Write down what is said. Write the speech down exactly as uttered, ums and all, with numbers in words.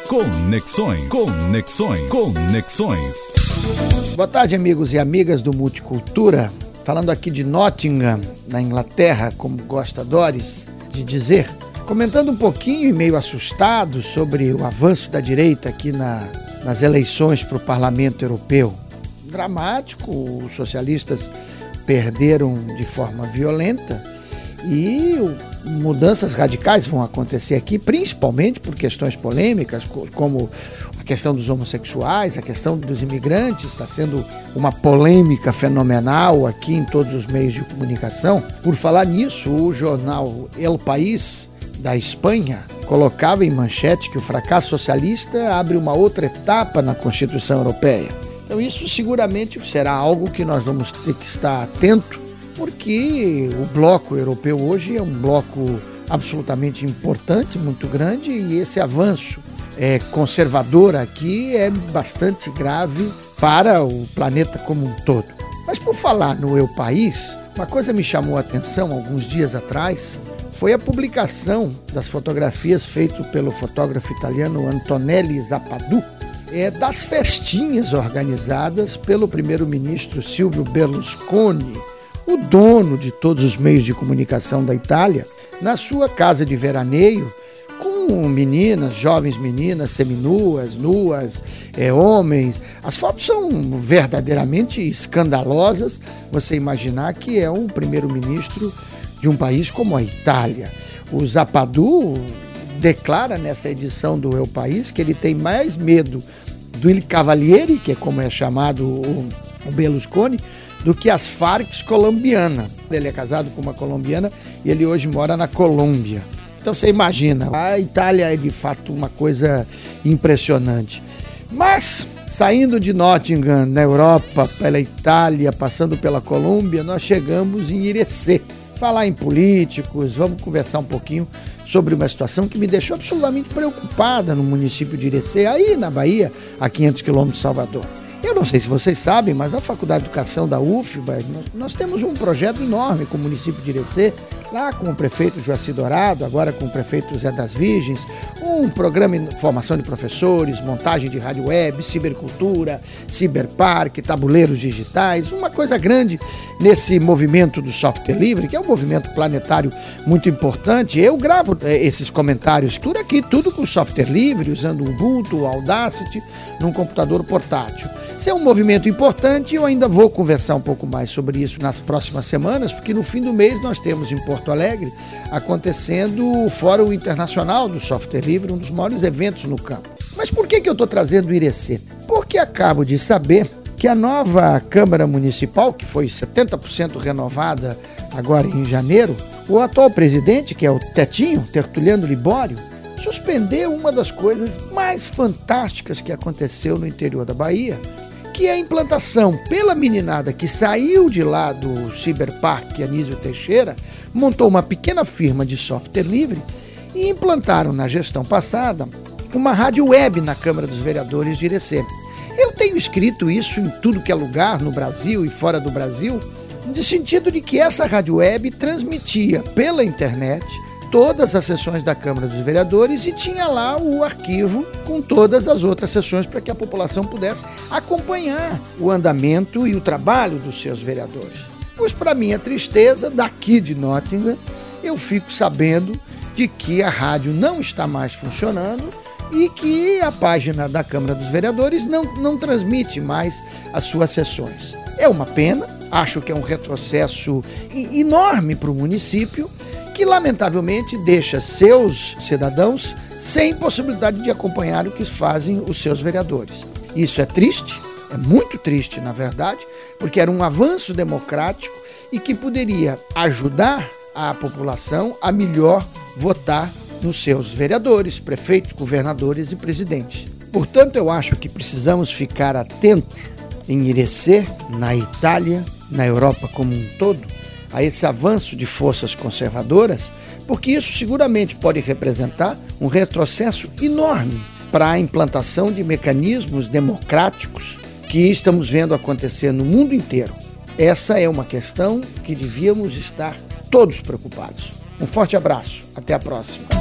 Conexões, conexões, conexões. Boa tarde, amigos e amigas do Multicultura. Falando aqui de Nottingham, na Inglaterra, como gosta Doris de dizer. Comentando um pouquinho e meio assustado sobre o avanço da direita aqui na, nas eleições para o Parlamento Europeu. Dramático, os socialistas perderam de forma violenta e mudanças radicais vão acontecer aqui, principalmente por questões polêmicas, como a questão dos homossexuais, a questão dos imigrantes, está sendo uma polêmica fenomenal aqui em todos os meios de comunicação. Por falar nisso, o jornal El País, da Espanha, colocava em manchete que o fracasso socialista abre uma outra etapa na Constituição Europeia. Então isso seguramente será algo que nós vamos ter que estar atento, porque o bloco europeu hoje é um bloco absolutamente importante, muito grande, e esse avanço é, conservador aqui é bastante grave para o planeta como um todo. Mas por falar no Eu País, uma coisa me chamou a atenção alguns dias atrás, foi a publicação das fotografias feitas pelo fotógrafo italiano Antonelli Zappadu, é, das festinhas organizadas pelo primeiro-ministro Silvio Berlusconi, o dono de todos os meios de comunicação da Itália, na sua casa de veraneio, com meninas, jovens meninas, seminuas, nuas, é, homens. As fotos são verdadeiramente escandalosas, você imaginar que é um primeiro-ministro de um país como a Itália. O Zappadu declara nessa edição do El País que ele tem mais medo do Il Cavaliere, que é como é chamado o, o Berlusconi, do que as Farc colombiana. Ele é casado com uma colombiana e ele hoje mora na Colômbia. Então você imagina, a Itália é de fato uma coisa impressionante. Mas, saindo de Nottingham, na Europa, pela Itália, passando pela Colômbia, nós chegamos em Irecê. Falar em políticos, vamos conversar um pouquinho sobre uma situação que me deixou absolutamente preocupada no município de Irecê, aí na Bahia, a quinhentos quilômetros de Salvador. Eu não sei se vocês sabem, mas a Faculdade de Educação da U F B A, nós, nós temos um projeto enorme com o município de Irecê, lá com o prefeito Joaci Dourado, agora com o prefeito Zé das Virgens, um programa de formação de professores, montagem de rádio web, cibercultura, ciberparque, tabuleiros digitais, uma coisa grande nesse movimento do software livre, que é um movimento planetário muito importante. Eu gravo esses comentários tudo aqui, tudo com software livre, usando o Ubuntu, o Audacity, num computador portátil. Esse é um movimento importante e eu ainda vou conversar um pouco mais sobre isso nas próximas semanas, porque no fim do mês nós temos em Porto Alegre acontecendo o Fórum Internacional do Software Livre, um dos maiores eventos no campo. Mas por que que eu estou trazendo o Irecê? Porque acabo de saber que a nova Câmara Municipal, que foi setenta por cento renovada agora em janeiro, o atual presidente, que é o Tetinho, Tertuliano Libório, suspendeu uma das coisas mais fantásticas que aconteceu no interior da Bahia, que é a implantação pela meninada que saiu de lá do Ciberparque Anísio Teixeira, montou uma pequena firma de software livre e implantaram na gestão passada uma rádio web na Câmara dos Vereadores de Irecê. Eu tenho escrito isso em tudo que é lugar, no Brasil e fora do Brasil, no sentido de que essa rádio web transmitia pela internet todas as sessões da Câmara dos Vereadores e tinha lá o arquivo com todas as outras sessões para que a população pudesse acompanhar o andamento e o trabalho dos seus vereadores. Pois, para minha tristeza, daqui de Nottingham, eu fico sabendo de que a rádio não está mais funcionando e que a página da Câmara dos Vereadores não, não transmite mais as suas sessões. É uma pena, acho que é um retrocesso enorme para o município, que lamentavelmente deixa seus cidadãos sem possibilidade de acompanhar o que fazem os seus vereadores. Isso é triste, é muito triste na verdade, porque era um avanço democrático e que poderia ajudar a população a melhor votar nos seus vereadores, prefeitos, governadores e presidentes. Portanto, eu acho que precisamos ficar atentos em Irecê, na Itália, na Europa como um todo, a esse avanço de forças conservadoras, porque isso seguramente pode representar um retrocesso enorme para a implantação de mecanismos democráticos que estamos vendo acontecer no mundo inteiro. Essa é uma questão que devíamos estar todos preocupados. Um forte abraço, até a próxima.